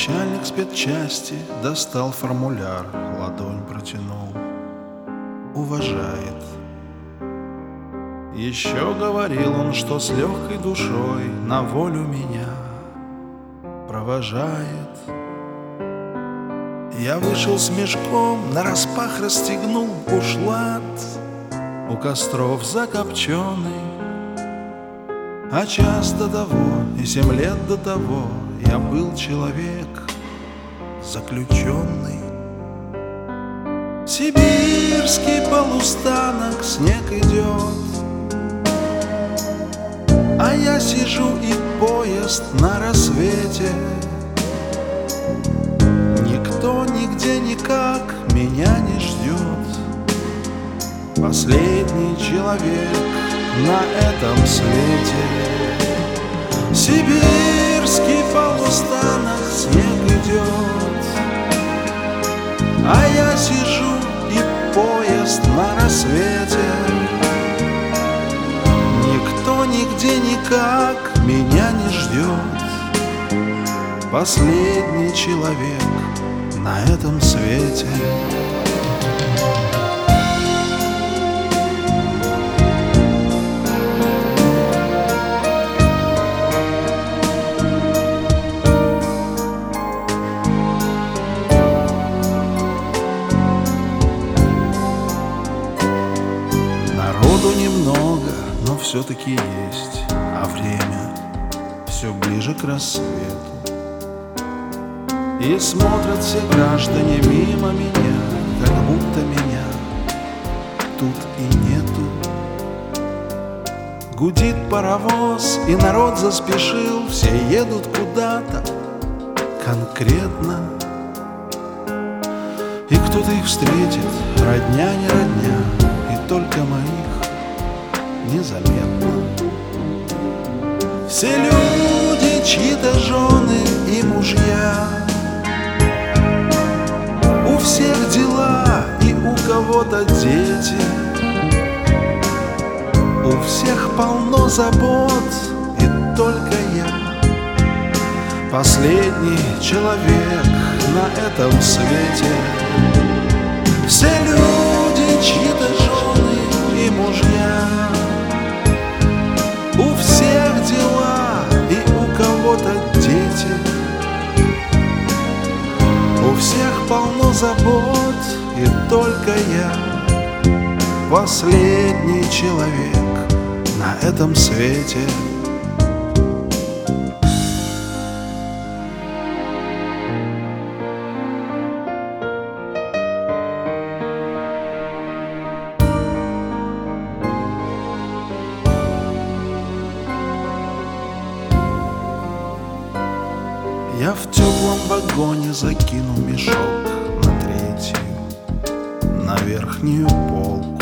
Начальник спецчасти достал формуляр, ладонь протянул. Уважает. Еще говорил он, что с легкой душой на волю меня провожает. Я вышел с мешком, нараспах расстегнул бушлат, у костров закопченный. А час до того и 7 лет до того я был человек заключенный. Сибирский полустанок, снег идет, а я сижу и поезд на рассвете. Никто нигде никак меня не ждет. Последний человек на этом свете. Сибирский полустанок, снег идет, а я сижу и поезд на рассвете. Никто нигде никак меня не ждет. Последний человек на этом свете. Народу немного, но все-таки есть, а время все ближе к рассвету. И смотрят все граждане мимо меня, как будто меня тут и нету. Гудит паровоз, и народ заспешил, все едут куда-то конкретно. И кто-то их встретит, родня не родня, и только моих незаметно. Все люди, чьи-то жены и мужья, у всех дела и у кого-то дети, у всех полно забот, и только я последний человек на этом свете. Все люди, чьи-то жены и мужья, у всех дела и у кого-то дети, у всех полно забот, и только я последний человек на этом свете. Я в теплом вагоне закину мешок на 3-ю, на верхнюю полку.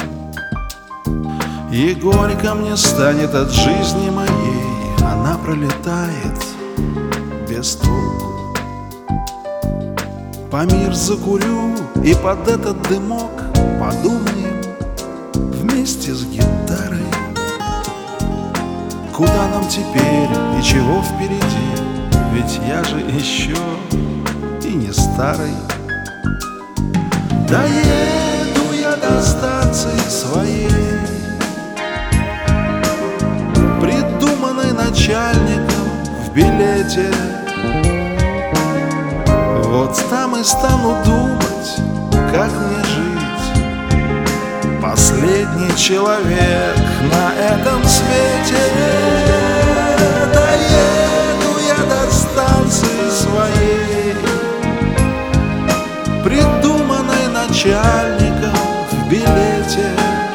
И горько мне станет от жизни моей, она пролетает без толку. Памир закурю и под этот дымок подумаем вместе с гитарой, куда нам теперь и чего впереди. Ведь я же еще и не старый. Доеду я до станции своей, придуманной начальником в билете. Вот там и стану думать, как мне жить. Последний человек на этом свете. Станции своей, придуманной начальником в билете.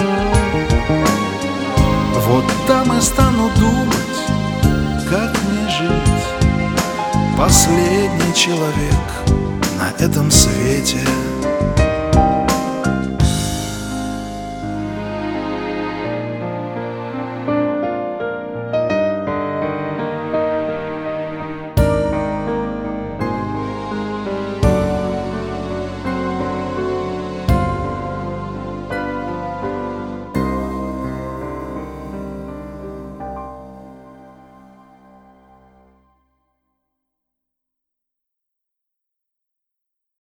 Вот там и стану думать, как мне жить. Последний человек на этом свете.